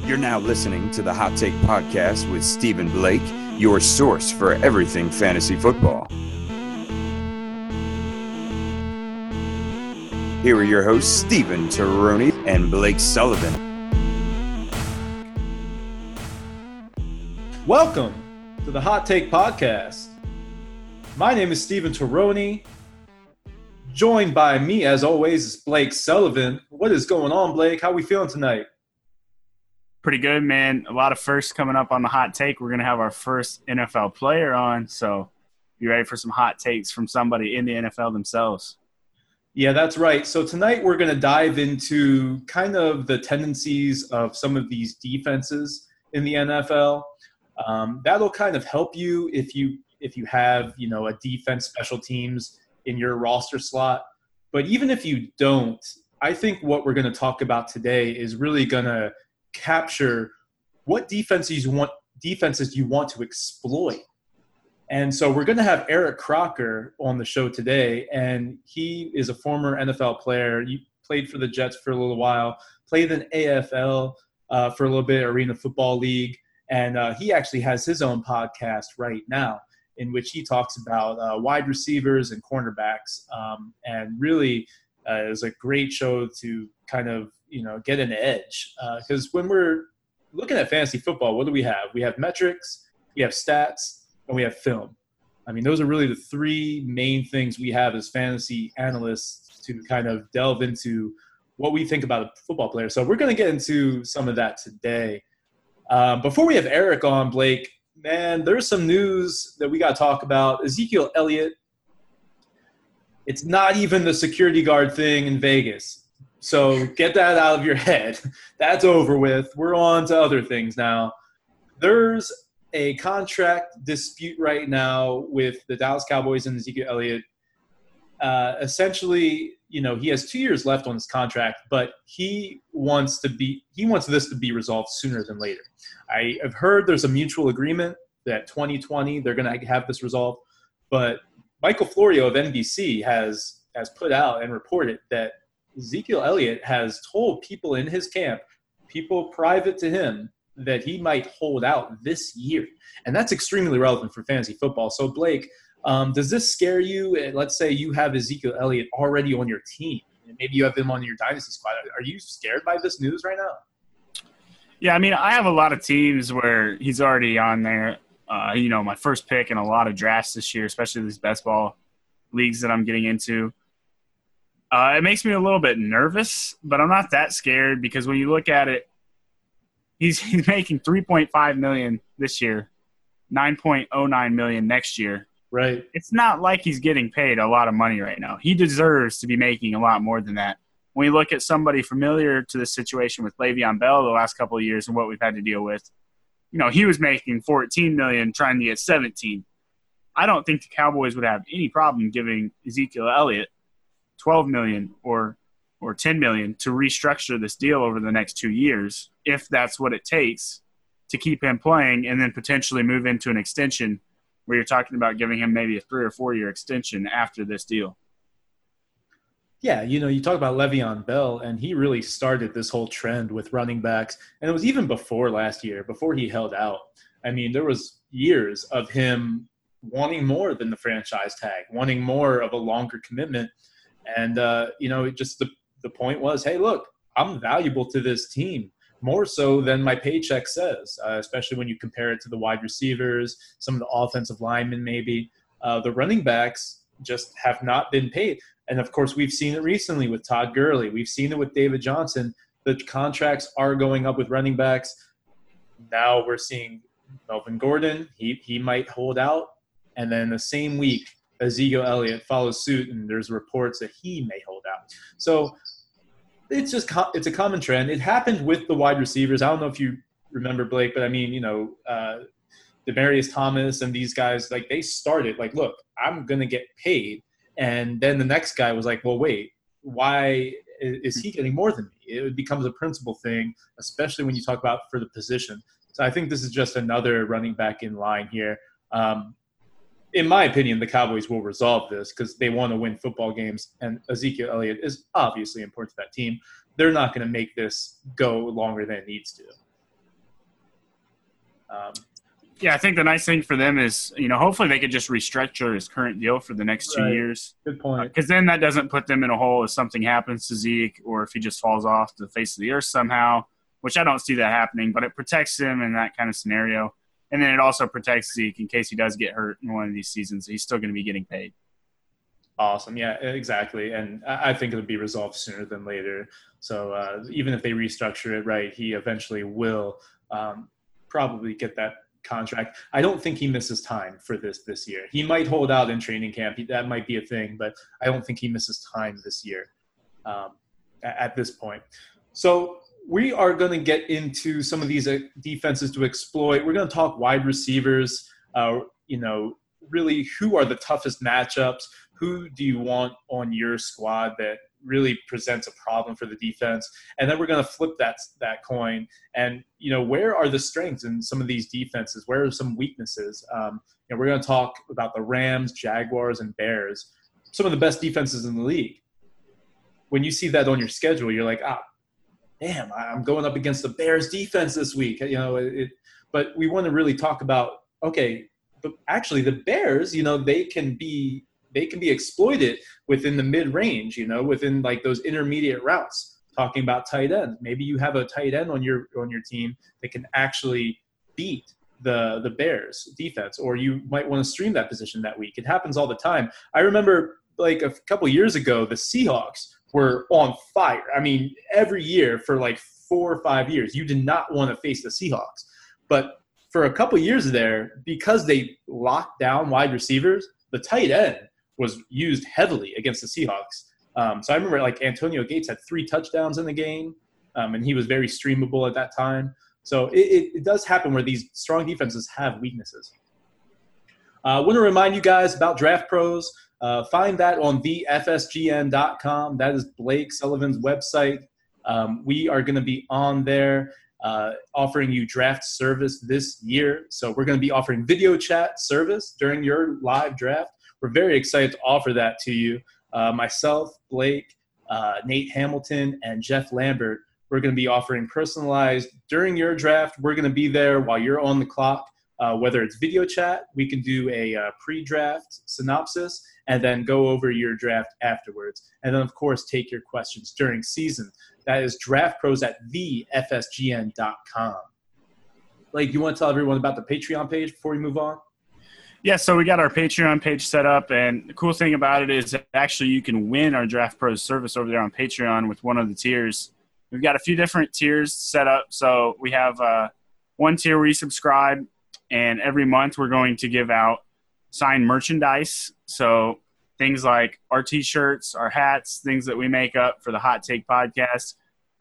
You're now listening to the Hot Take Podcast with Stephen Blake, your source for everything fantasy football. Here are your hosts, Stephen Taroni and Blake Sullivan. Welcome to the Hot Take Podcast. My name is Stephen Taroni. Joined by me, as always, is Blake Sullivan. What is going on, Blake? How are we feeling tonight? Pretty good, man. A lot of firsts coming up on the Hot Take. We're going to have our first NFL player on, so be ready for some hot takes from somebody in the NFL themselves. Yeah, that's right. So tonight we're going to dive into kind of the tendencies of some of these defenses in the NFL. That'll kind of help you if you have, a defense special teams in your roster slot. But even if you don't, I think what we're going to talk about today is really going to capture what defenses you want to exploit. And so we're going to have Eric Crocker on the show today, and he is a former NFL player. He played for the Jets for a little while, played in AFL for a little bit, Arena Football League, and he actually has his own podcast right now in which he talks about wide receivers and cornerbacks, and really is a great show to kind of get an edge, because when we're looking at fantasy football, what do we have? We have metrics, we have stats, and we have film. I mean, those are really the three main things we have as fantasy analysts to kind of delve into what we think about a football player. So we're going to get into some of that today. Before we have Eric on, Blake, man, there's some news that we got to talk about. Ezekiel Elliott, it's not even the security guard thing in Vegas. So get that out of your head. That's over with. We're on to other things now. There's a contract dispute right now with the Dallas Cowboys and Ezekiel Elliott. Essentially, he has 2 years left on his contract, but he wants this to be resolved sooner than later. I have heard there's a mutual agreement that 2020 they're going to have this resolved, but Michael Florio of NBC has put out and reported that Ezekiel Elliott has told people in his camp, people private to him, that he might hold out this year. And that's extremely relevant for fantasy football. So, Blake, does this scare you? Let's say you have Ezekiel Elliott already on your team, and maybe you have him on your dynasty squad. Are you scared by this news right now? Yeah, I mean, I have a lot of teams where he's already on there. My first pick in a lot of drafts this year, especially these best ball leagues that I'm getting into. It makes me a little bit nervous, but I'm not that scared because when you look at it, he's making $3.5 million this year, $9.09 million next year. Right. It's not like he's getting paid a lot of money right now. He deserves to be making a lot more than that. When you look at somebody familiar to the situation with Le'Veon Bell the last couple of years and what we've had to deal with, he was making $14 million trying to get $17. I don't think the Cowboys would have any problem giving Ezekiel Elliott $12 million or $10 million to restructure this deal over the next 2 years, if that's what it takes to keep him playing, and then potentially move into an extension where you're talking about giving him maybe a 3 or 4 year extension after this deal. Yeah, you talk about Le'Veon Bell, and he really started this whole trend with running backs, and it was even before last year, before he held out. I mean, there was years of him wanting more than the franchise tag, wanting more of a longer commitment. And, the point was, hey, look, I'm valuable to this team more so than my paycheck says, especially when you compare it to the wide receivers, some of the offensive linemen maybe. The running backs just have not been paid. And, of course, we've seen it recently with Todd Gurley. We've seen it with David Johnson. The contracts are going up with running backs. Now we're seeing Melvin Gordon. He might hold out. And then the same week, Ezekiel Elliott follows suit, and there's reports that he may hold out. So it's a common trend. It happened with the wide receivers. I don't know if you remember, Blake, but I mean, Demaryius Thomas and these guys, like, they started like, look, I'm going to get paid. And then the next guy was like, well, wait, why is he getting more than me? It becomes a principal thing, especially when you talk about for the position. So I think this is just another running back in line here. In my opinion, the Cowboys will resolve this because they want to win football games, and Ezekiel Elliott is obviously important to that team. They're not going to make this go longer than it needs to. Yeah, I think the nice thing for them is, hopefully they could just restructure his current deal for the next 2 years. Good point. Because then that doesn't put them in a hole if something happens to Zeke or if he just falls off the face of the earth somehow, which I don't see that happening. But it protects him in that kind of scenario. And then it also protects Zeke in case he does get hurt in one of these seasons. He's still going to be getting paid. Awesome. Yeah, exactly. And I think it'll be resolved sooner than later. So even if they restructure it right, he eventually will probably get that contract. I don't think he misses time for this year. He might hold out in training camp. That might be a thing, but I don't think he misses time this year at this point. So we are going to get into some of these defenses to exploit. We're going to talk wide receivers, really who are the toughest matchups. Who do you want on your squad that really presents a problem for the defense? And then we're going to flip that coin. And, where are the strengths in some of these defenses? Where are some weaknesses? We're going to talk about the Rams, Jaguars, and Bears, some of the best defenses in the league. When you see that on your schedule, you're like, damn, I'm going up against the Bears defense this week. But we want to really talk about, okay, but actually the Bears, they can be exploited within the mid-range, within like those intermediate routes. Talking about tight ends, maybe you have a tight end on your team that can actually beat the Bears defense, or you might want to stream that position that week. It happens all the time. I remember like a couple years ago, the Seahawks were on fire. I mean, every year for like 4 or 5 years, you did not want to face the Seahawks. But for a couple years there, because they locked down wide receivers, the tight end was used heavily against the Seahawks. So I remember like Antonio Gates had 3 touchdowns in the game, and he was very streamable at that time. So it does happen where these strong defenses have weaknesses. I want to remind you guys about Draft Pros. Find that on thefsgn.com. That is Blake Sullivan's website. We are going to be on there offering you draft service this year. So we're going to be offering video chat service during your live draft. We're very excited to offer that to you. Myself, Blake, Nate Hamilton, and Jeff Lambert, we're going to be offering personalized during your draft. We're going to be there while you're on the clock, whether it's video chat, we can do a pre-draft synopsis, and then go over your draft afterwards. And then, of course, take your questions during season. That is Draft Pros at thefsgn.com. Blake, you want to tell everyone about the Patreon page before we move on? Yeah, so we got our Patreon page set up, and the cool thing about it is that actually you can win our Draft Pros service over there on Patreon with one of the tiers. We've got a few different tiers set up. So we have one tier where you subscribe, and every month we're going to give out signed merchandise. So things like our T-shirts, our hats, things that we make up for the Hot Take podcast.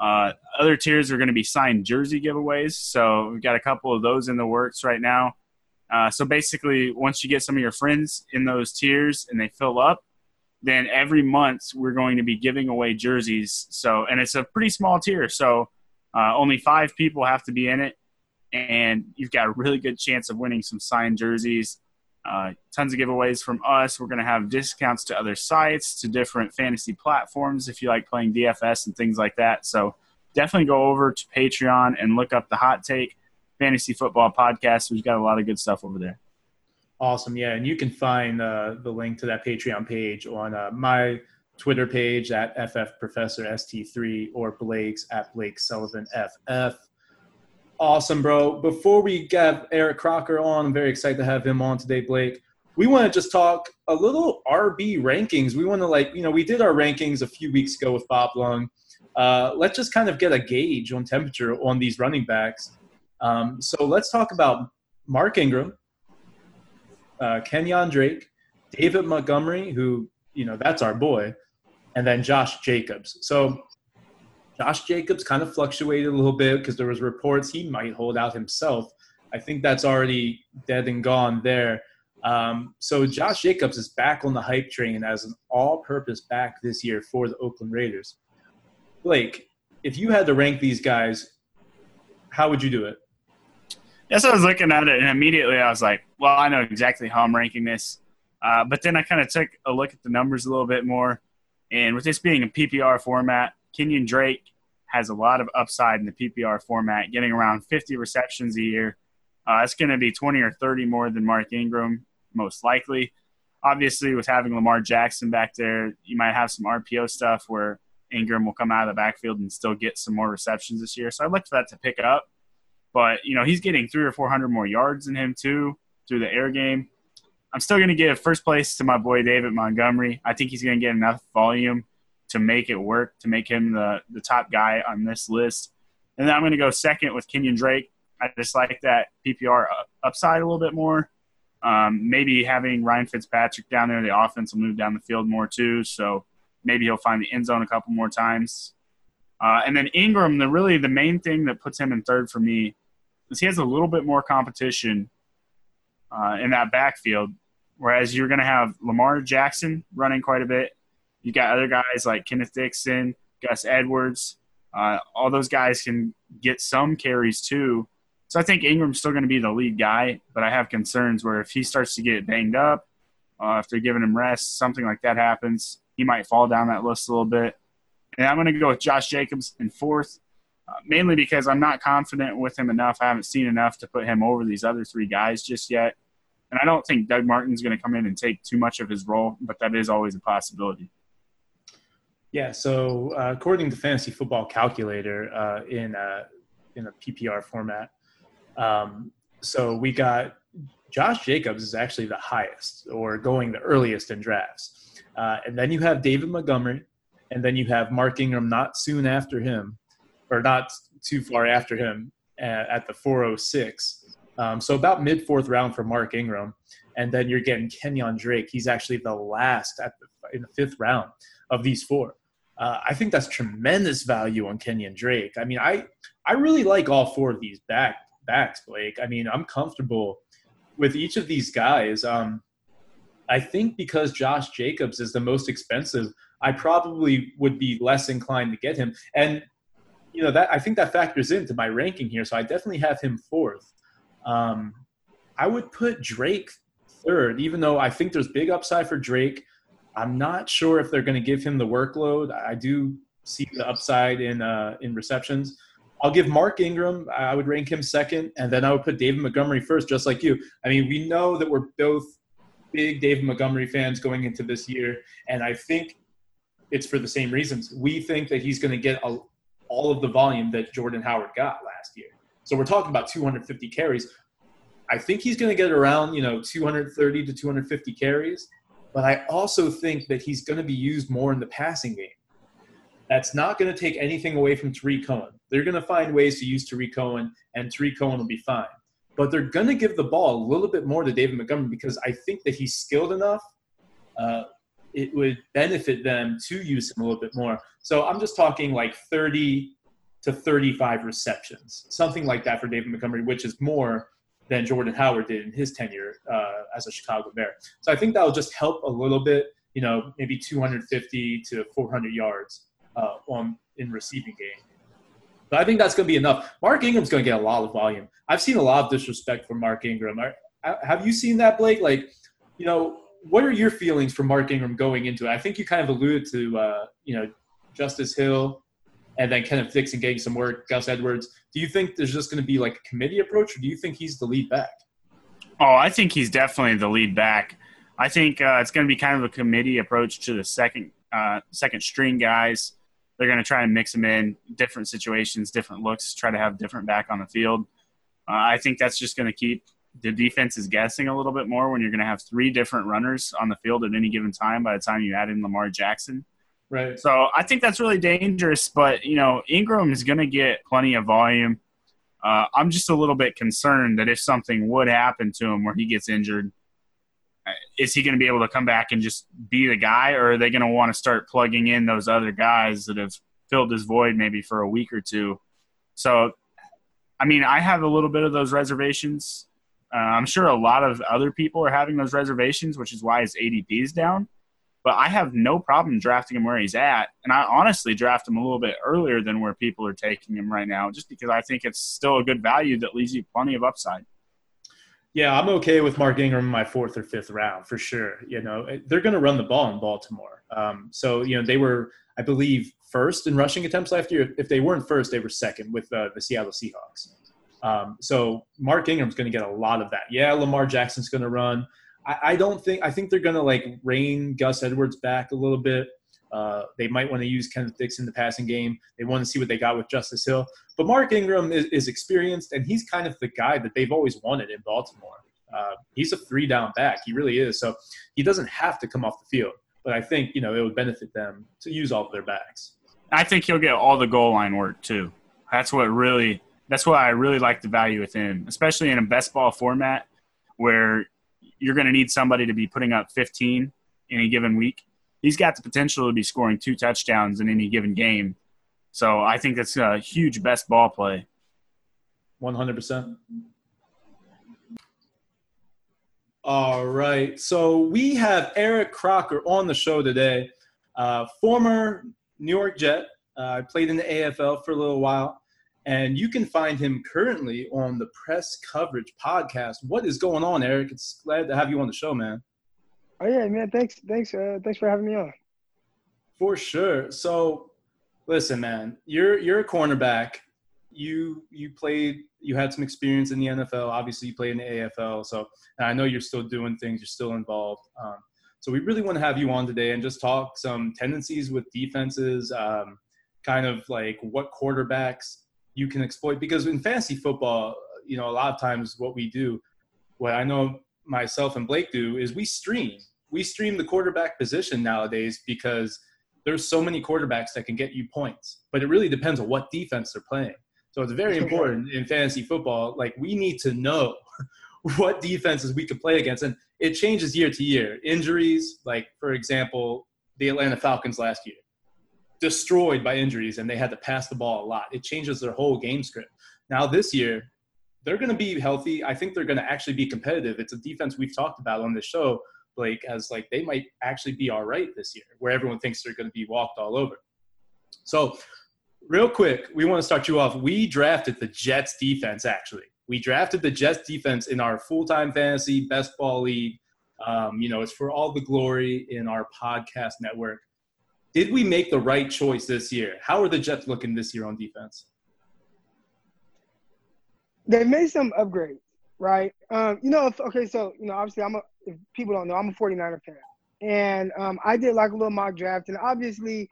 Other tiers are going to be signed jersey giveaways. So we've got a couple of those in the works right now. So basically, once you get some of your friends in those tiers and they fill up, then every month we're going to be giving away jerseys. So, and it's a pretty small tier. So only 5 people have to be in it. And you've got a really good chance of winning some signed jerseys. Tons of giveaways from us. We're going to have discounts to other sites, to different fantasy platforms if you like playing DFS and things like that. So definitely go over to Patreon and look up the Hot Take Fantasy Football Podcast. We've got a lot of good stuff over there. Awesome. Yeah, and you can find the link to that Patreon page on my Twitter page at FFProfessorST3 or Blake's at Blake Sullivan FF. Awesome, bro. Before we get Eric Crocker on, I'm very excited to have him on today, Blake. We want to just talk a little RB rankings. We want to we did our rankings a few weeks ago with Bob Lung. Let's just kind of get a gauge on temperature on these running backs. So let's talk about Mark Ingram, Kenyon Drake, David Montgomery, who, that's our boy, and then Josh Jacobs. So Josh Jacobs kind of fluctuated a little bit because there was reports he might hold out himself. I think that's already dead and gone there. So Josh Jacobs is back on the hype train as an all-purpose back this year for the Oakland Raiders. Blake, if you had to rank these guys, how would you do it? Yes, I was looking at it, and immediately I was like, well, I know exactly how I'm ranking this. But then I kind of took a look at the numbers a little bit more. And with this being a PPR format, Kenyon Drake has a lot of upside in the PPR format, getting around 50 receptions a year. It's going to be 20 or 30 more than Mark Ingram, most likely. Obviously, with having Lamar Jackson back there, you might have some RPO stuff where Ingram will come out of the backfield and still get some more receptions this year. So I'd look for that to pick up. But, he's getting 300 or 400 more yards than him, too, through the air game. I'm still going to give first place to my boy David Montgomery. I think he's going to get enough volume to make it work, to make him the top guy on this list. And then I'm going to go second with Kenyon Drake. I just like that PPR upside a little bit more. Maybe having Ryan Fitzpatrick down there, the offense will move down the field more too. So maybe he'll find the end zone a couple more times. And then Ingram, the main thing that puts him in third for me is he has a little bit more competition in that backfield, whereas you're going to have Lamar Jackson running quite a bit. You got other guys like Kenneth Dixon, Gus Edwards. All those guys can get some carries too. So I think Ingram's still going to be the lead guy, but I have concerns where if he starts to get banged up, if they're giving him rest, something like that happens, he might fall down that list a little bit. And I'm going to go with Josh Jacobs in fourth, mainly because I'm not confident with him enough. I haven't seen enough to put him over these other three guys just yet. And I don't think Doug Martin's going to come in and take too much of his role, but that is always a possibility. Yeah, so according to Fantasy Football Calculator in a PPR format, so we got Josh Jacobs is actually the highest or going the earliest in drafts. And then you have David Montgomery, and then you have Mark Ingram not soon after him, or not too far after him at the 406. So about mid-fourth round for Mark Ingram. And then you're getting Kenyon Drake. He's actually the last in the fifth round of these four. I think that's tremendous value on Kenyon Drake. I mean, I really like all four of these backs, Blake. I mean, I'm comfortable with each of these guys. I think because Josh Jacobs is the most expensive, I probably would be less inclined to get him. And, that I think that factors into my ranking here. So I definitely have him fourth. I would put Drake third, even though I think there's big upside for Drake. I'm not sure if they're going to give him the workload. I do see the upside in receptions. I'll give Mark Ingram, I would rank him second, and then I would put David Montgomery first, just like you. I mean, we know that we're both big David Montgomery fans going into this year, and I think it's for the same reasons. We think that he's going to get all of the volume that Jordan Howard got last year. So we're talking about 250 carries. I think he's going to get around, 230 to 250 carries. But I also think that he's going to be used more in the passing game. That's not going to take anything away from Tariq Cohen. They're going to find ways to use Tariq Cohen, and Tariq Cohen will be fine. But they're going to give the ball a little bit more to David Montgomery because I think that he's skilled enough. It would benefit them to use him a little bit more. So I'm just talking like 30 to 35 receptions, something like that for David Montgomery, which is more than Jordan Howard did in his tenure as a Chicago Bear. So I think that will just help a little bit, maybe 250 to 400 yards in receiving game. But I think that's going to be enough. Mark Ingram's going to get a lot of volume. I've seen a lot of disrespect from Mark Ingram. Have you seen that, Blake? Like, what are your feelings for Mark Ingram going into it? I think you kind of alluded to, Justice Hill and then Kenneth Dixon getting some work, Gus Edwards. Do you think there's just going to be like a committee approach, or do you think he's the lead back? Oh, I think he's definitely the lead back. I think it's going to be kind of a committee approach to the second string guys. They're going to try and mix them in different situations, different looks, try to have different back on the field. I think that's just going to keep the defenses guessing a little bit more when you're going to have three different runners on the field at any given time by the time you add in Lamar Jackson. Right. So I think that's really dangerous, but, Ingram is going to get plenty of volume. I'm just a little bit concerned that if something would happen to him where he gets injured, is he going to be able to come back and just be the guy, or are they going to want to start plugging in those other guys that have filled his void maybe for a week or two? So, I have a little bit of those reservations. I'm sure a lot of other people are having those reservations, which is why his ADP is down. But I have no problem drafting him where he's at. And I honestly draft him a little bit earlier than where people are taking him right now, just because I think it's still a good value that leaves you plenty of upside. Yeah, I'm okay with Mark Ingram in my fourth or fifth round for sure. They're going to run the ball in Baltimore. So they were, I believe, first in rushing attempts last year. If they weren't first, they were second with the Seattle Seahawks. So Mark Ingram's going to get a lot of that. Yeah, Lamar Jackson's going to run. I think they're going to like rein Gus Edwards back a little bit. They might want to use Kenneth Dixon in the passing game. They want to see what they got with Justice Hill. But Mark Ingram is experienced, and he's kind of the guy that they've always wanted in Baltimore. He's a 3-down back. He really is. So he doesn't have to come off the field. But I think, it would benefit them to use all of their backs. I think he'll get all the goal line work too. That's why I really like the value with him, especially in a best ball format where you're going to need somebody to be putting up 15 in a given week. He's got the potential to be scoring 2 touchdowns in any given game. So I think that's a huge best ball play. 100%. All right. So we have Eric Crocker on the show today, former New York Jet. Played in the AFL for a little while. And you can find him currently on the Press Coverage podcast. What is going on, Eric? It's glad to have you on the show, man. Oh yeah, man. Thanks for having me on. For sure. So, listen, man. You're a cornerback. You had some experience in the NFL. Obviously, you played in the AFL. So, I know you're still doing things. You're still involved. So, we really want to have you on today and just talk some tendencies with defenses, kind of like what quarterbacks you can exploit. Because in fantasy football, a lot of times what I know myself and Blake do is we stream the quarterback position nowadays because there's so many quarterbacks that can get you points, but it really depends on what defense they're playing. So it's very important in fantasy football. Like, we need to know what defenses we could play against, and it changes year to year. Injuries, like for example, the Atlanta Falcons last year, destroyed by injuries, and they had to pass the ball a lot. It changes their whole game script. Now this year, they're going to be healthy. I think they're going to actually be competitive. It's a defense we've talked about on this show, Blake, as like they might actually be all right this year, where everyone thinks they're going to be walked all over. So real quick, we want to start you off. We drafted the Jets defense, actually. We drafted the Jets defense in our full-time fantasy best ball league. It's for all the glory in our podcast network. Did we make the right choice this year? How are the Jets looking this year on defense? They made some upgrades, right? Obviously if people don't know, I'm a 49er fan. And I did like a little mock draft, and obviously,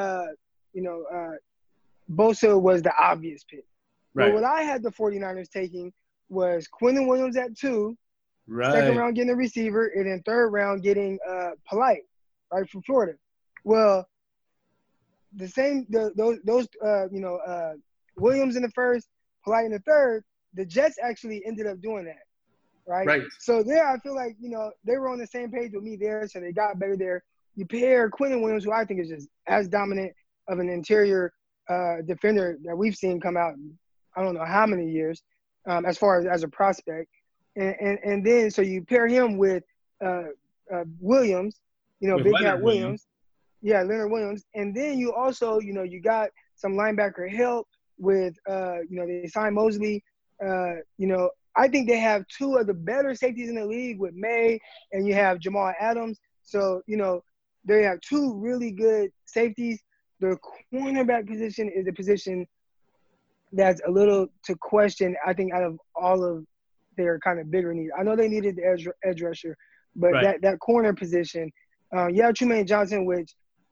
Bosa was the obvious pick. Right. But what I had the 49ers taking was Quinnen Williams at 2, right. Second round getting a receiver, and then third round getting Polite, right, from Florida. Well, Williams in the first, Polite in the third, the Jets actually ended up doing that, right? Right. So there, I feel like, they were on the same page with me there, so they got better there. You pair Quinnen Williams, who I think is just as dominant of an interior defender that we've seen come out in I don't know how many years, as far as a prospect. And then so you pair him with Williams, Big Cat Williams. Yeah, Leonard Williams. And then you also, you got some linebacker help with, they signed Mosley. I think they have 2 of the better safeties in the league with May, and you have Jamal Adams. So, they have 2 really good safeties. The cornerback position is a position that's a little to question, I think, out of all of their kind of bigger needs. I know they needed the edge rusher, but right. that corner position, Trumaine Johnson, which,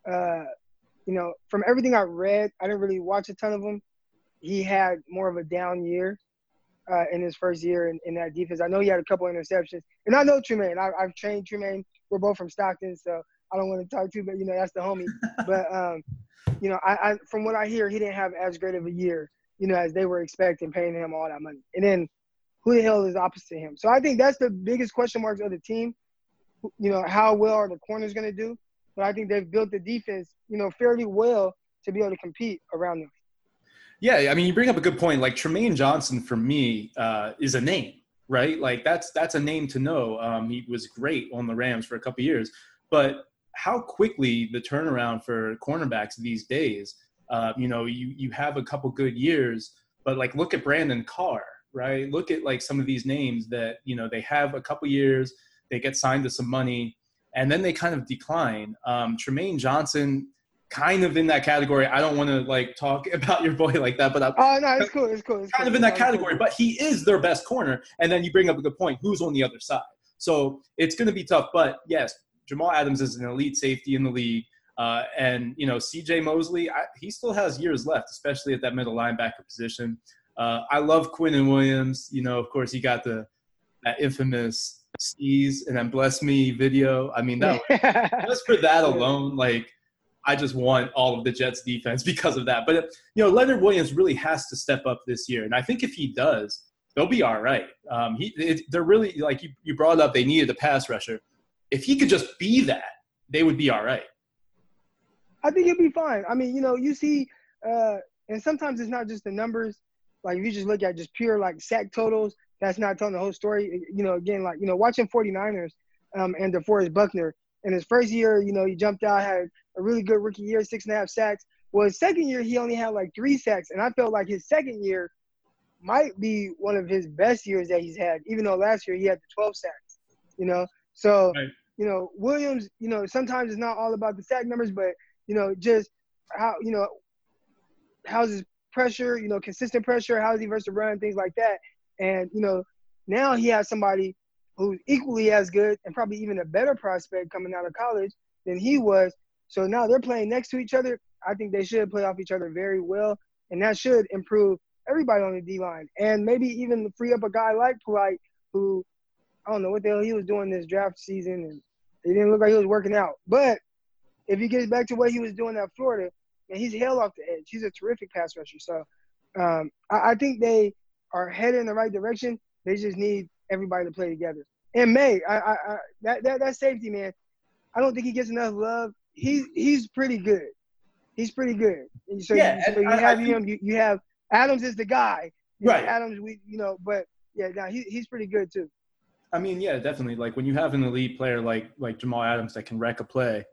from everything I read, I didn't really watch a ton of them. He had more of a down year in his first year in that defense. I know he had a couple interceptions. And I know Trumaine. I've trained Trumaine. We're both from Stockton, so I don't want to talk too, but, that's the homie. But, I from what I hear, he didn't have as great of a year, as they were expecting, paying him all that money. And then who the hell is opposite him? So I think that's the biggest question marks of the team. How well are the corners going to do? But I think they've built the defense, fairly well to be able to compete around them. Yeah, I mean, you bring up a good point. Like, Trumaine Johnson, for me, is a name, right? Like, that's a name to know. He was great on the Rams for a couple of years. But how quickly the turnaround for cornerbacks these days, you have a couple good years, but, like, look at Brandon Carr, right? Look at, like, some of these names that, they have a couple years, they get signed to some money, and then they kind of decline. Trumaine Johnson kind of in that category. I don't want to like talk about your boy like that, but no, it's cool. It's kind of in that category. But he is their best corner, and then you bring up a good point. Who's on the other side? So it's going to be tough. But yes, Jamal Adams is an elite safety in the league, and C.J. Mosley, he still has years left, especially at that middle linebacker position. I love Quinnen Williams. Of course, he got that infamous Sneeze and then Bless Me video. I mean, that just for that alone, like, I just want all of the Jets defense because of that. But, Leonard Williams really has to step up this year. And I think if he does, they'll be all right. They're really, like you brought up, they needed a pass rusher. If he could just be that, they would be all right. I think he'll be fine. I mean, you see, and sometimes it's not just the numbers. Like, if you just look at just pure, like, sack totals, that's not telling the whole story. Again, like, watching 49ers and DeForest Buckner, in his first year, he jumped out, had a really good rookie year, 6.5 sacks. Well, his second year, he only had like 3 sacks. And I felt like his second year might be one of his best years that he's had, even though last year he had the 12 sacks, So, right. Williams, sometimes it's not all about the sack numbers, but, just how, how's his pressure, consistent pressure, how's he versus the run, things like that. And, now he has somebody who's equally as good and probably even a better prospect coming out of college than he was. So now they're playing next to each other. I think they should play off each other very well, and that should improve everybody on the D-line and maybe even free up a guy like Polite who, I don't know what the hell he was doing this draft season, and it didn't look like he was working out. But if he gets back to what he was doing at Florida, and he's held off the edge. He's a terrific pass rusher. So I think they are headed in the right direction. They just need everybody to play together. And May, that safety, man, I don't think he gets enough love. He's pretty good. He's pretty good. So you have him. You have Adams is the guy. Right. Adams, but yeah, he's pretty good too. I mean, yeah, definitely. Like when you have an elite player like Jamal Adams that can wreck a play,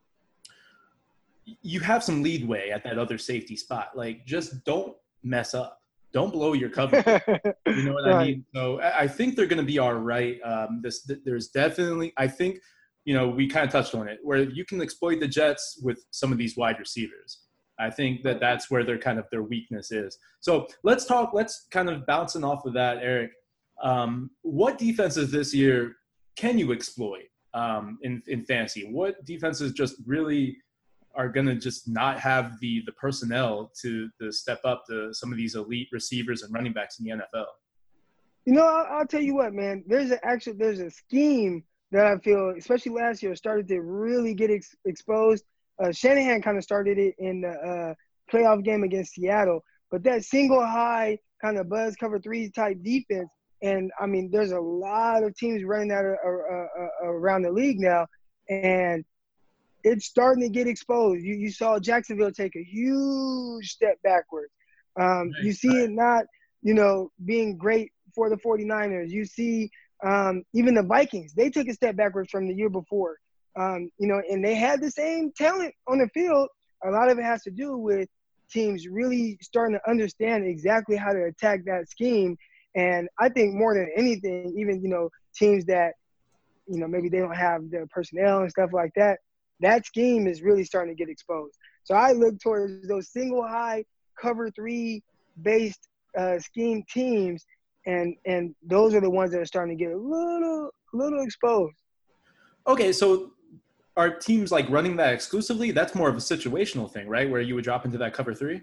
you have some leadway at that other safety spot. Like, just don't mess up. Don't blow your cover. You know what right. I mean? So I think they're going to be all right. There's definitely, I think, we kind of touched on it, where you can exploit the Jets with some of these wide receivers. I think that's where their weakness is. So let's kind of bouncing off of that, Eric. What defenses this year can you exploit in fantasy? What defenses just really are going to just not have the personnel to step up to some of these elite receivers and running backs in the NFL? I'll tell you what, man. There's a scheme that I feel, especially last year, started to really get exposed. Shanahan kind of started it in the playoff game against Seattle, but that single high kind of buzz cover 3 type defense, and I mean, there's a lot of teams running that around the league now, and it's starting to get exposed. You saw Jacksonville take a huge step backwards. You see it not, being great for the 49ers. You see even the Vikings, they took a step backwards from the year before. And they had the same talent on the field. A lot of it has to do with teams really starting to understand exactly how to attack that scheme. And I think more than anything, even, teams that, maybe they don't have the personnel and stuff like that, that scheme is really starting to get exposed. So I look towards those single high cover 3 based scheme teams, and those are the ones that are starting to get a little exposed. Okay, so are teams like running that exclusively? That's more of a situational thing, right? Where you would drop into that cover 3?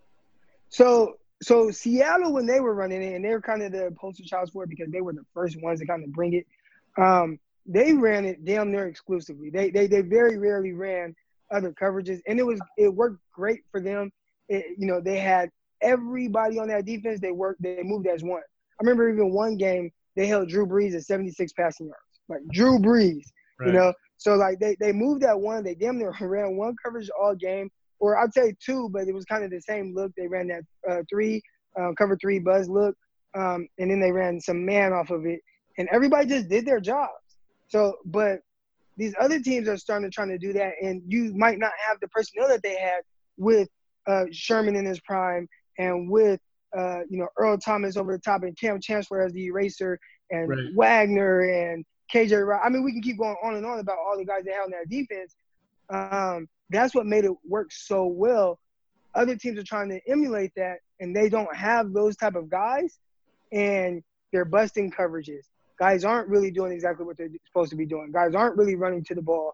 So Seattle, when they were running it, and they were kind of the poster child for it because they were the first ones to kind of bring it, they ran it damn near exclusively. They very rarely ran other coverages, and it worked great for them. They had everybody on that defense. They moved as one. I remember even one game they held Drew Brees at 76 passing yards. Like Drew Brees, right. So like they moved that one. They damn near ran one coverage all game, or I'd say 2, but it was kind of the same look. They ran that 3 cover 3 buzz look, and then they ran some man off of it, and everybody just did their jobs. So, but these other teams are starting to try to do that, and you might not have the personnel that they had with Sherman in his prime and with Earl Thomas over the top and Cam Chancellor as the eraser and right. Wagner and KJ Wright. I mean, we can keep going on and on about all the guys they have on that defense. that's what made it work so well. Other teams are trying to emulate that, and they don't have those type of guys, and they're busting coverages. Guys aren't really doing exactly what they're supposed to be doing. Guys aren't really running to the ball.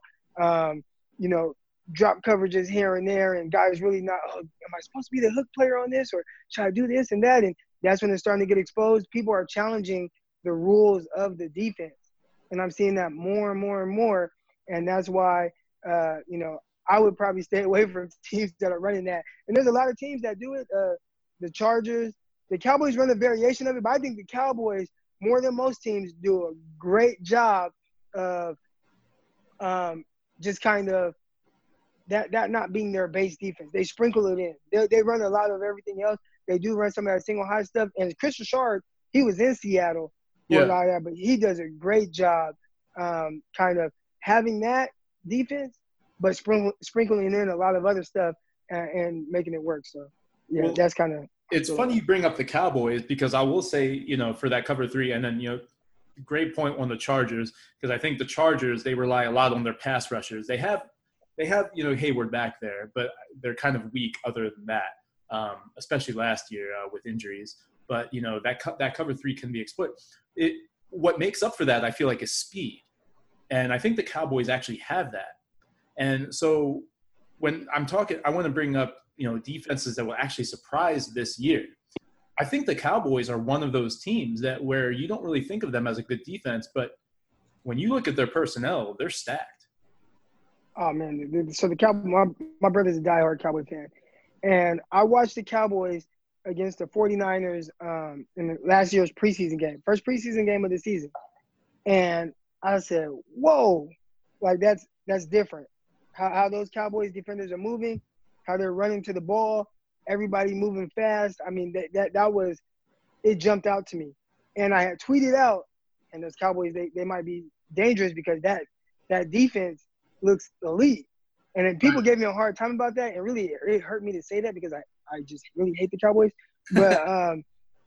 Drop coverages here and there, and guys really not, am I supposed to be the hook player on this, or should I do this and that? And that's when they're starting to get exposed. People are challenging the rules of the defense, and I'm seeing that more and more and more, and that's why, I would probably stay away from teams that are running that. And there's a lot of teams that do it. The Chargers, the Cowboys run a variation of it, but I think the Cowboys, more than most teams, do a great job of just kind of that not being their base defense. They sprinkle it in. They run a lot of everything else. They do run some of that single high stuff. And Chris Richard, he was in Seattle for a lot of that, but he does a great job kind of having that defense, but sprinkling in a lot of other stuff and making it work. So, that's kind of – It's funny you bring up the Cowboys because I will say, for that cover 3 and then, great point on the Chargers because I think the Chargers, they rely a lot on their pass rushers. They have Hayward back there, but they're kind of weak other than that, especially last year with injuries. But, that cover 3 can be exploited. What makes up for that, I feel like, is speed. And I think the Cowboys actually have that. And so when I'm talking, I want to bring up, defenses that will actually surprise this year. I think the Cowboys are one of those teams where you don't really think of them as a good defense, but when you look at their personnel, they're stacked. Oh, man. So the Cowboys, my brother's a diehard Cowboy fan. And I watched the Cowboys against the 49ers in last year's preseason game, first preseason game of the season. And I said, whoa, like that's different. How those Cowboys defenders are moving, how they're running to the ball, everybody moving fast. I mean, that was – it jumped out to me. And I had tweeted out, and those Cowboys, they might be dangerous because that defense looks elite. And then people gave me a hard time about that, and really it hurt me to say that because I just really hate the Cowboys. But, I'm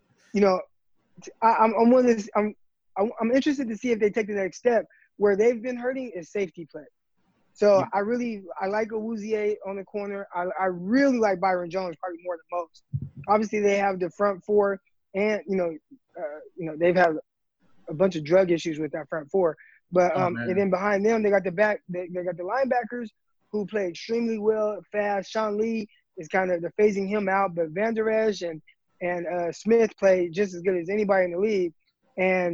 interested to see if they take the next step. Where they've been hurting is safety play. So I like Awuzie on the corner. I really like Byron Jones probably more than most. Obviously, they have the front 4, and they've had a bunch of drug issues with that front 4. But and then behind them, they got the linebackers who play extremely well, fast. Sean Lee is kind of phasing him out, but Van Der Esch and Smith play just as good as anybody in the league. And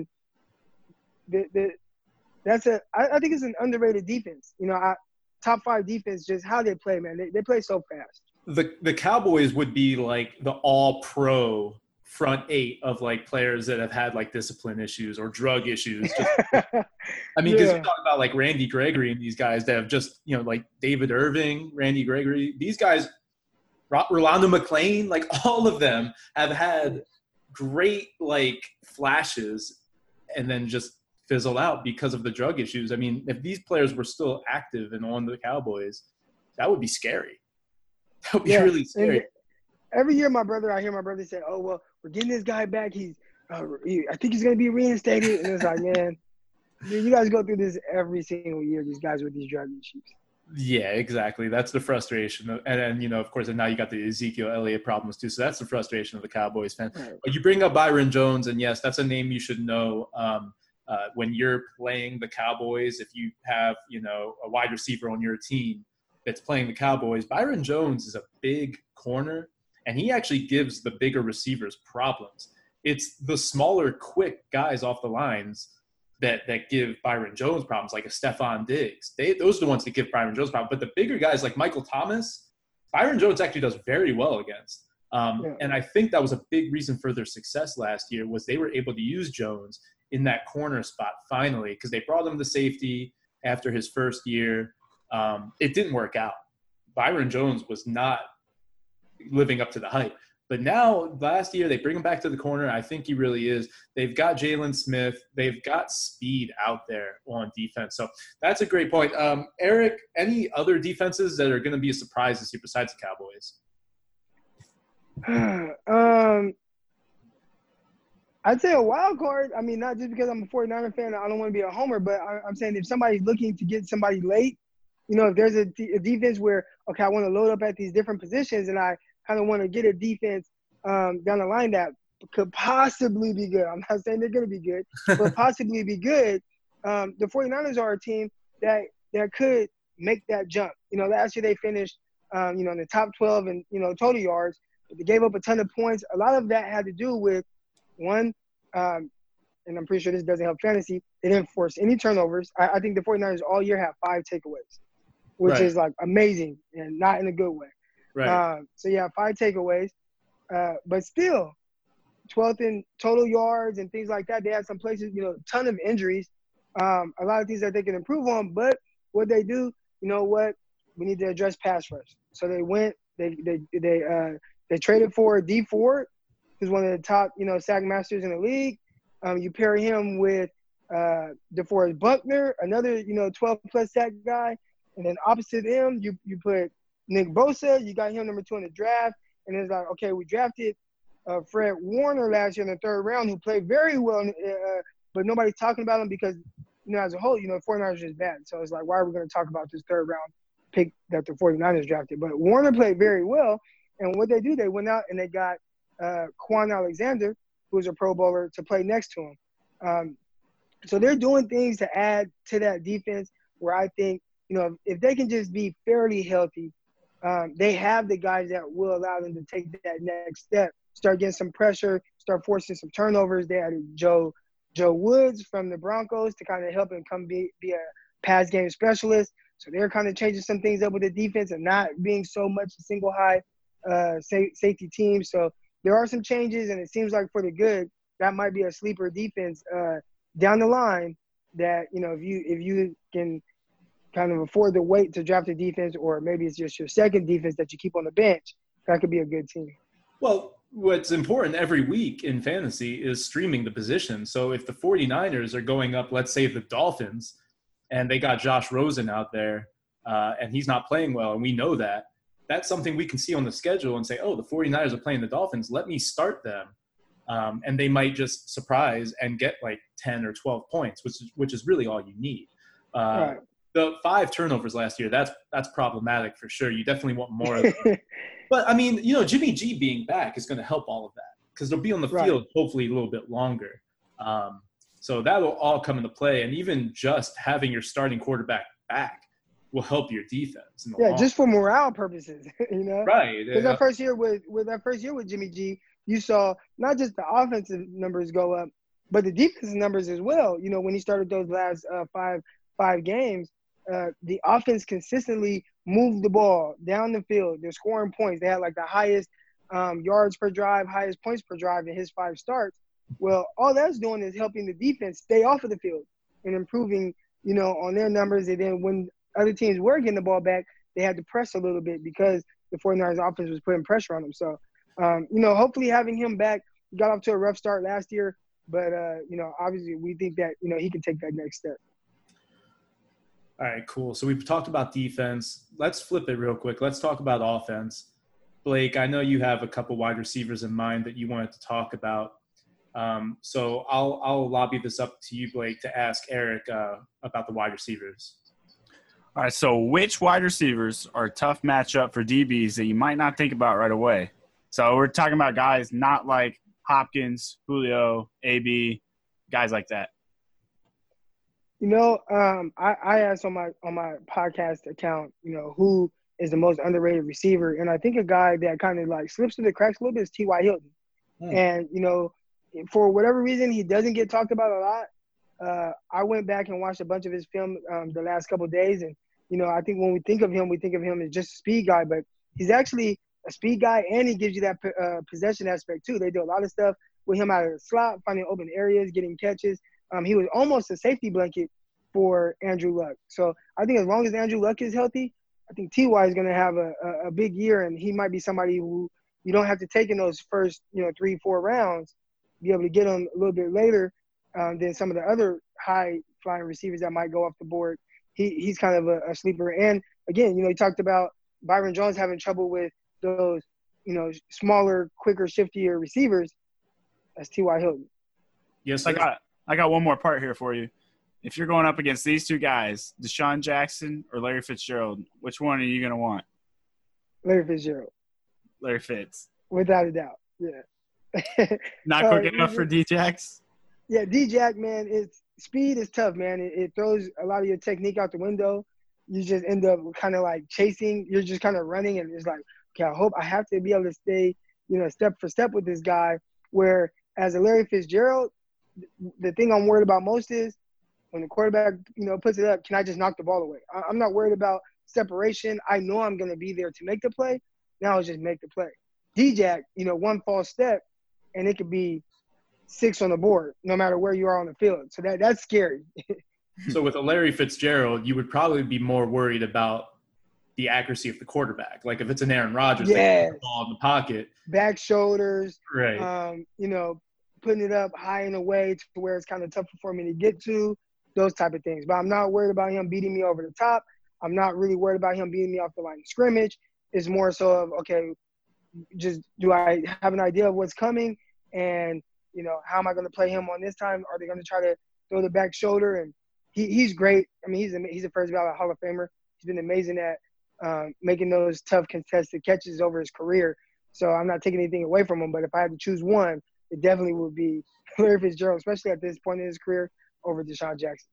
I think it's an underrated defense. Top 5 defense, just how they play, man. They play so fast. The Cowboys would be like the all-pro front 8 of like players that have had like discipline issues or drug issues. I mean, because you talk about like Randy Gregory and these guys that have just, like David Irving, Randy Gregory, these guys, Rolando McClain, like all of them have had great like flashes and then just fizzle out because of the drug issues. I mean, if these players were still active and on the Cowboys, that would be scary. That would be really scary. Every year I hear my brother say, oh, well, we're getting this guy back. I think he's going to be reinstated. And it's like, man, you guys go through this every single year, these guys with these drug issues. Yeah, exactly. That's the frustration. And of course, and now you got the Ezekiel Elliott problems too. So that's the frustration of the Cowboys fan. Right. But you bring up Byron Jones, and yes, that's a name you should know. When you're playing the Cowboys, if you have, a wide receiver on your team that's playing the Cowboys, Byron Jones is a big corner, and he actually gives the bigger receivers problems. It's the smaller, quick guys off the lines that give Byron Jones problems, like a Stephon Diggs. Those are the ones that give Byron Jones problems. But the bigger guys like Michael Thomas, Byron Jones actually does very well against. And I think that was a big reason for their success last year was they were able to use Jones in that corner spot finally because they brought him to safety after his first year. It didn't work out. Byron Jones was not living up to the hype. But now, last year, they bring him back to the corner. I think he really is. They've got Jalen Smith. They've got speed out there on defense. So that's a great point. Eric, any other defenses that are going to be a surprise this year besides the Cowboys? I'd say a wild card. I mean, not just because I'm a 49er fan. I don't want to be a homer, but I'm saying if somebody's looking to get somebody late you know, if there's a defense where, okay, I want to load up at these different positions and I kind of want to get a defense down the line that could possibly be good. I'm not saying they're going to be good, but possibly be good. The 49ers are a team that could make that jump. You know, last year they finished, you know, in the top 12 and, you know, total yards. But they gave up a ton of points. A lot of that had to do with, one, and I'm pretty sure this doesn't help fantasy, they didn't force any turnovers. I think the 49ers all year have 5 takeaways, which is, like, amazing and not in a good way. Right. So, yeah, 5 takeaways. But still, 12th in total yards and things like that. They had some places, you know, a ton of injuries, a lot of things that they can improve on. But what they do, you know what, we need to address pass rush. So they went, they traded for Dee Ford, who's one of the top, you know, sack masters in the league. You pair him with DeForest Buckner, another, you know, 12-plus sack guy. And then opposite him, you put Nick Bosa. You got him number 2 in the draft. And it's like, okay, we drafted Fred Warner last year in the 3rd round, who played very well, but nobody's talking about him because, you know, as a whole, you know, 49ers is bad. So it's like, why are we going to talk about this 3rd round pick that the 49ers drafted? But Warner played very well. And what they do, they went out and they got Quan Alexander, who's a Pro Bowler, to play next to him. So they're doing things to add to that defense where I think, you know, if they can just be fairly healthy, they have the guys that will allow them to take that next step, start getting some pressure, start forcing some turnovers. They added Joe Woods from the Broncos to kind of help him come be a pass game specialist. So they're kind of changing some things up with the defense and not being so much a single high safety team. So there are some changes, and it seems like for the good, that might be a sleeper defense down the line that, you know, if you can kind of afford the wait to draft a defense, or maybe it's just your second defense that you keep on the bench, that could be a good team. Well, what's important every week in fantasy is streaming the position. So if the 49ers are going up, let's say the Dolphins, and they got Josh Rosen out there, and he's not playing well, and we know that, that's something we can see on the schedule and say, oh, the 49ers are playing the Dolphins, let me start them. And they might just surprise and get like 10 or 12 points, which is really all you need. Right. The 5 turnovers last year, that's problematic for sure. You definitely want more of them. But, I mean, you know, Jimmy G being back is going to help all of that because they'll be on the field hopefully a little bit longer. So that will all come into play. And even just having your starting quarterback back will help your defense. Just for morale purposes, you know? Right. Because that first year with Jimmy G, you saw not just the offensive numbers go up, but the defensive numbers as well. You know, when he started those last five games, the offense consistently moved the ball down the field. They're scoring points. They had like the highest yards per drive, highest points per drive in his 5 starts. Well, all that's doing is helping the defense stay off of the field and improving, you know, on their numbers. And then when other teams were getting the ball back, they had to press a little bit because the 49ers offense was putting pressure on them. So, you know, hopefully having him back, got off to a rough start last year. But, you know, obviously we think that, you know, he can take that next step. All right, cool. So we've talked about defense. Let's flip it real quick. Let's talk about offense. Blake, I know you have a couple wide receivers in mind that you wanted to talk about. So I'll lobby this up to you, Blake, to ask Eric about the wide receivers. All right, so which wide receivers are a tough matchup for DBs that you might not think about right away? So we're talking about guys not like Hopkins, Julio, AB, guys like that. You know, I asked on my podcast account, you know, who is the most underrated receiver, and I think a guy that kind of like slips through the cracks a little bit is T.Y. Hilton. And you know, for whatever reason, he doesn't get talked about a lot. I went back and watched a bunch of his film the last couple of days, and you know, I think when we think of him as just a speed guy, but he's actually a speed guy, and he gives you that possession aspect too. They do a lot of stuff with him out of the slot, finding open areas, getting catches. He was almost a safety blanket for Andrew Luck. So I think as long as Andrew Luck is healthy, I think T.Y. is going to have a big year, and he might be somebody who you don't have to take in those first, you know, 3-4 rounds, be able to get him a little bit later than some of the other high-flying receivers that might go off the board. He's kind of a sleeper. And, again, you know, you talked about Byron Jones having trouble with those, you know, smaller, quicker, shiftier receivers. That's T.Y. Hilton. Yes, I got one more part here for you. if you're going up against these two guys, DeSean Jackson or Larry Fitzgerald, which one are you going to want? Larry Fitzgerald. Larry Fitz. Without a doubt, yeah. Not quick enough for D-Jax? Yeah, D-Jack, man, speed is tough, man. It throws a lot of your technique out the window. You just end up kind of like chasing. You're just kind of running, and it's like, okay, I have to be able to stay, step for step with this guy. Where as a Larry Fitzgerald, the thing I'm worried about most is when the quarterback, puts it up, can I just knock the ball away? I'm not worried about separation. I know I'm going to be there to make the play. Now it's just make the play. D-Jack, one false step, and it could be 6 on the board, no matter where you are on the field. So that's scary. So with a Larry Fitzgerald, you would probably be more worried about the accuracy of the quarterback. Like if it's an Aaron Rodgers, they put the ball in the pocket. Back shoulders, right? Putting it up high in a way to where it's kind of tough for me to get to, those type of things. But I'm not worried about him beating me over the top. I'm not really worried about him beating me off the line of scrimmage. It's more so of, okay, just do I have an idea of what's coming? And, how am I going to play him on this time? Are they going to try to throw the back shoulder? And he's great. I mean, he's a first ballot Hall of Famer. He's been amazing at making those tough contested catches over his career. So I'm not taking anything away from him. But if I had to choose one, it definitely would be Larry Fitzgerald, especially at this point in his career, over DeSean Jackson.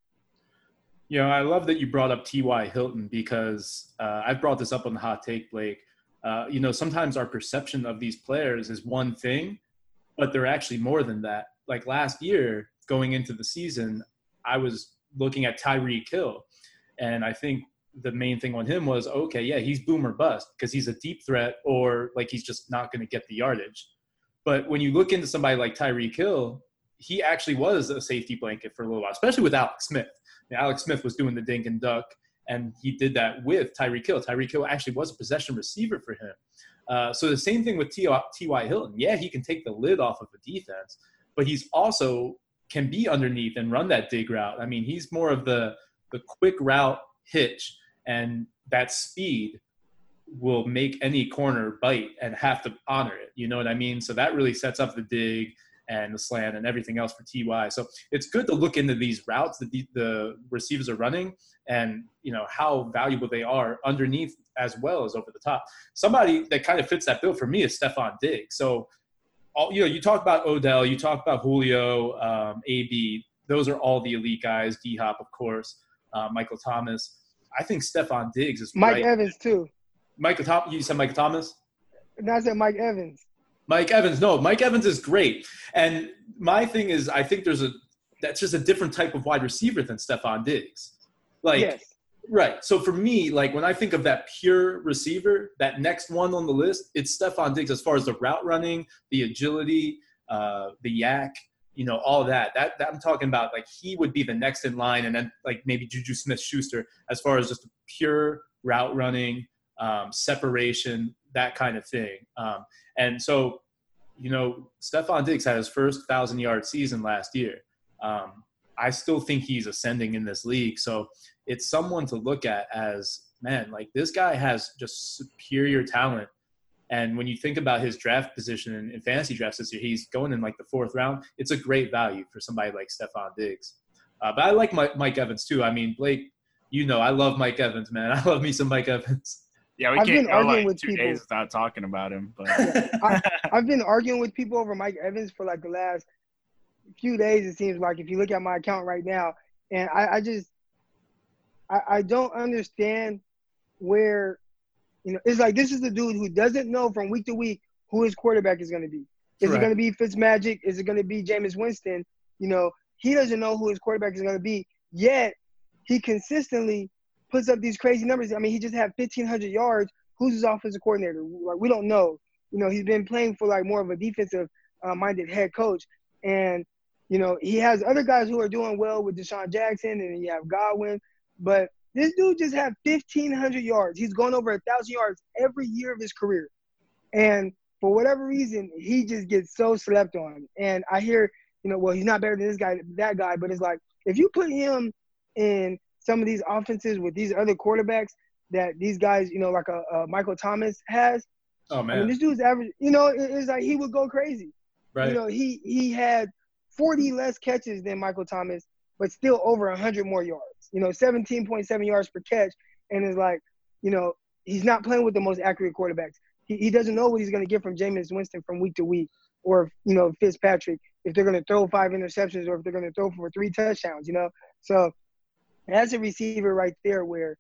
I love that you brought up T.Y. Hilton because I've brought this up on the Hot Take, Blake. Sometimes our perception of these players is one thing, but they're actually more than that. Like last year, going into the season, I was looking at Tyreek Hill, and I think the main thing on him was, okay, yeah, he's boom or bust because he's a deep threat or like he's just not going to get the yardage. But when you look into somebody like Tyreek Hill, he actually was a safety blanket for a little while, especially with Alex Smith. Alex Smith was doing the dink and duck, and he did that with Tyreek Hill. Tyreek Hill actually was a possession receiver for him. So the same thing with T.Y. Hilton. Yeah, he can take the lid off of a defense, but he's also can be underneath and run that dig route. I mean, he's more of the quick route hitch, and that speed will make any corner bite and have to honor it. You know what I mean? So that really sets up the dig and the slant and everything else for T.Y. So it's good to look into these routes that the receivers are running and, how valuable they are underneath as well as over the top. Somebody that kind of fits that bill for me is Stefon Diggs. So, you talk about Odell, you talk about Julio, AB. Those are all the elite guys. D-Hop, of course, Michael Thomas. I think Stefon Diggs is Mike Evans, too. You said Michael Thomas? No, I said Mike Evans. Mike Evans. No, Mike Evans is great. And my thing is, I think that's just a different type of wide receiver than Stefon Diggs. Yes. Right. So for me, like when I think of that pure receiver, that next one on the list, it's Stefon Diggs as far as the route running, the agility, the yak, all that. That I'm talking about, like he would be the next in line, and then like maybe Juju Smith-Schuster as far as just pure route running, separation, that kind of thing. And so, Stefon Diggs had his first 1,000-yard season last year. I still think he's ascending in this league. So it's someone to look at as, man, like this guy has just superior talent. And when you think about his draft position in fantasy drafts this year, he's going in like the 4th round. It's a great value for somebody like Stefon Diggs. But I like Mike Evans too. I mean, Blake, I love Mike Evans, man. I love me some Mike Evans. Yeah, we can't go like 2 days without talking about him. But I've been arguing with people over Mike Evans for like the last few days, it seems like, if you look at my account right now. And I don't understand where, it's like this is the dude who doesn't know from week to week who his quarterback is going to be. Is it going to be Fitzmagic? Is it going to be Jameis Winston? He doesn't know who his quarterback is going to be, yet he consistently puts up these crazy numbers. I mean, he just had 1,500 yards. Who's his offensive coordinator? Like, we don't know. He's been playing for like more of a defensive minded head coach. And, he has other guys who are doing well with DeSean Jackson, and you have Godwin. But this dude just had 1,500 yards. He's gone over 1,000 yards every year of his career. And for whatever reason, he just gets so slept on. And I hear, he's not better than this guy, that guy. But it's like, if you put him in some of these offenses with these other quarterbacks that these guys, like a Michael Thomas has. Oh, man. I mean, this dude's average, it's like he would go crazy. Right. He had 40 less catches than Michael Thomas, but still over 100 more yards. 17.7 yards per catch, and it's like, he's not playing with the most accurate quarterbacks. He doesn't know what he's going to get from Jameis Winston from week to week, or Fitzpatrick, if they're going to throw 5 interceptions or if they're going to throw for 3 touchdowns. So that's a receiver right there where,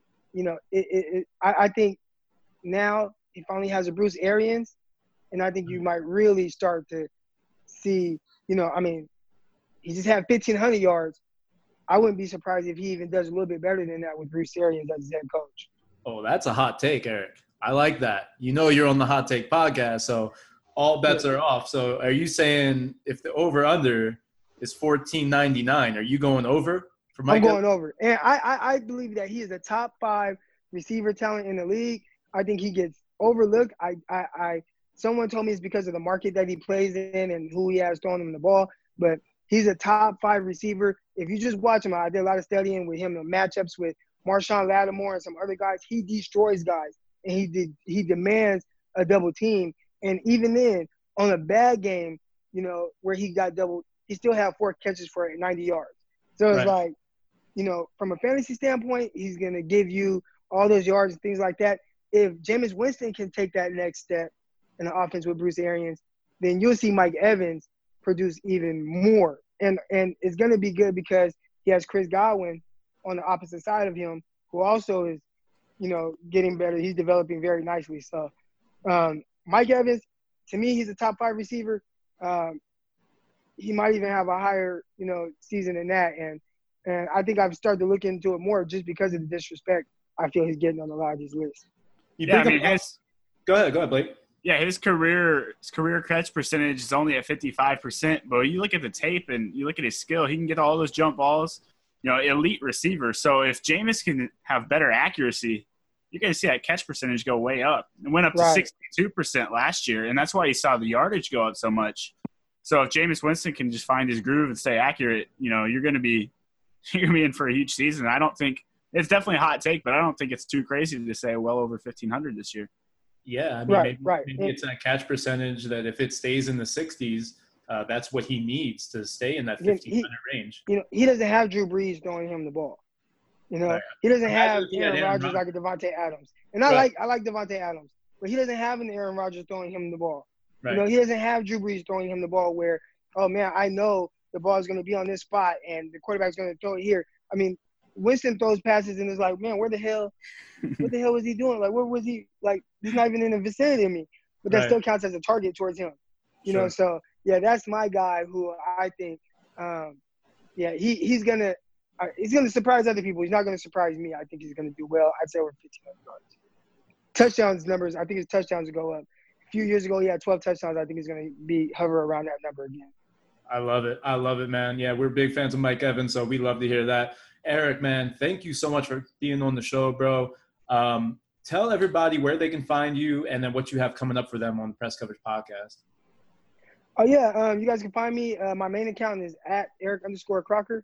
I think now he finally has a Bruce Arians, and I think you might really start to see, he just had 1,500 yards. I wouldn't be surprised if he even does a little bit better than that with Bruce Arians as his head coach. Oh, that's a hot take, Eric. I like that. You're on the Hot Take podcast, so all bets are off. So are you saying if the over-under is 14.99, are you going over for Mike? I'm going over. And I believe that he is a top 5 receiver talent in the league. I think he gets overlooked. Someone told me it's because of the market that he plays in and who he has throwing him the ball, but he's a top 5 receiver. If you just watch him, I did a lot of studying with him, the matchups with Marshawn Lattimore and some other guys. He destroys guys, and he demands a double team. And even then, on a bad game, where he got doubled, he still had 4 catches for 90 yards. So it's like, from a fantasy standpoint, he's going to give you all those yards and things like that. If Jameis Winston can take that next step in the offense with Bruce Arians, then you'll see Mike Evans produce even more. And it's going to be good because he has Chris Godwin on the opposite side of him, who also is, getting better. He's developing very nicely. So Mike Evans, to me, he's a top 5 receiver. He might even have a higher, season than that. And I think I've started to look into it more just because of the disrespect I feel he's getting on a lot of these lists. Go ahead, Blake. Yeah, his career catch percentage is only at 55%. But you look at the tape and you look at his skill, he can get all those jump balls. Elite receiver. So if Jameis can have better accuracy, you're going to see that catch percentage go way up. It went up to 62% last year, and that's why you saw the yardage go up so much. So if Jameis Winston can just find his groove and stay accurate, you're going to be in for a huge season. I don't think – it's definitely a hot take, but I don't think it's too crazy to say well over 1,500 this year. Yeah, maybe it's that catch percentage that if it stays in the 60s, that's what he needs to stay in that 1,500 range. He doesn't have Drew Brees throwing him the ball. He doesn't have Aaron Rodgers like a Devontae Adams. And I like Devontae Adams, but he doesn't have an Aaron Rodgers throwing him the ball. Right. He doesn't have Drew Brees throwing him the ball where, oh, man, I know the ball is going to be on this spot and the quarterback's going to throw it here. I mean, Winston throws passes and it's like, man, what the hell was he doing? Like, where was he? Like, he's not even in the vicinity of me. But that still counts as a target towards him. So, yeah, that's my guy who I think, he's going to surprise other people. He's not going to surprise me. I think he's going to do well. I'd say over 1,500 yards. Touchdowns numbers, I think his touchdowns will go up. A few years ago, he had 12 touchdowns. I think he's going to hover around that number again. I love it, man. Yeah, we're big fans of Mike Evans, so we love to hear that. Eric, man, thank you so much for being on the show, bro. Tell everybody where they can find you and then what you have coming up for them on the Press Coverage Podcast. Oh, yeah. You guys can find me. My main account is at Eric_Crocker.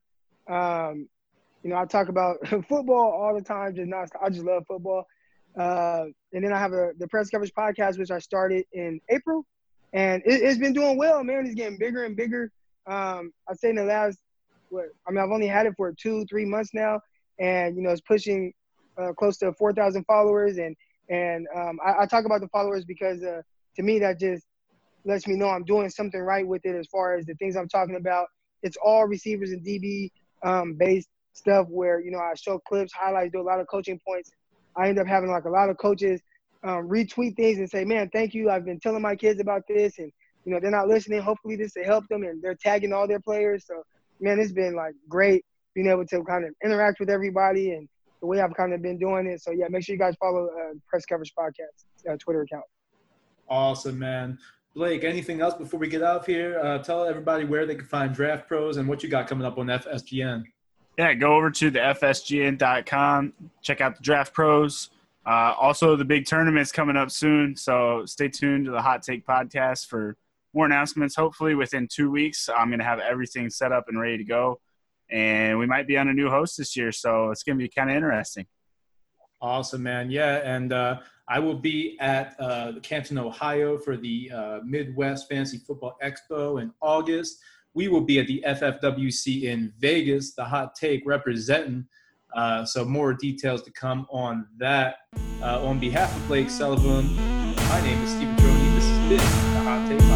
I talk about football all the time. I just love football. And then I have the Press Coverage Podcast, which I started in April. And it's been doing well, man. It's getting bigger and bigger. I'd say in the last I've only had it for 2-3 months now, and it's pushing close to 4,000 followers. And I talk about the followers because to me that just lets me know I'm doing something right with it as far as the things I'm talking about. It's all receivers and DB based stuff where I show clips, highlights, do a lot of coaching points. I end up having like a lot of coaches retweet things and say, man, thank you. I've been telling my kids about this, and they're not listening. Hopefully this will help them, and they're tagging all their players. So man, it's been like great being able to kind of interact with everybody and the way I've kind of been doing it. So yeah, make sure you guys follow Press Coverage Podcast Twitter account. Awesome, man. Blake, anything else before we get out of here? Tell everybody where they can find Draft Pros and what you got coming up on FSGN. Yeah, go over to the FSGN.com. Check out the Draft Pros. Also, the big tournament's coming up soon, so stay tuned to the Hot Take Podcast for more announcements. Hopefully within 2 weeks, I'm going to have everything set up and ready to go. And we might be on a new host this year, so it's going to be kind of interesting. Awesome, man. Yeah, and I will be at Canton, Ohio for the Midwest Fantasy Football Expo in August. we will be at the FFWC in Vegas, the Hot Take representing. So more details to come on that. On behalf of Blake Sullivan, my name is Stephen Droney. This has been the Hot Take.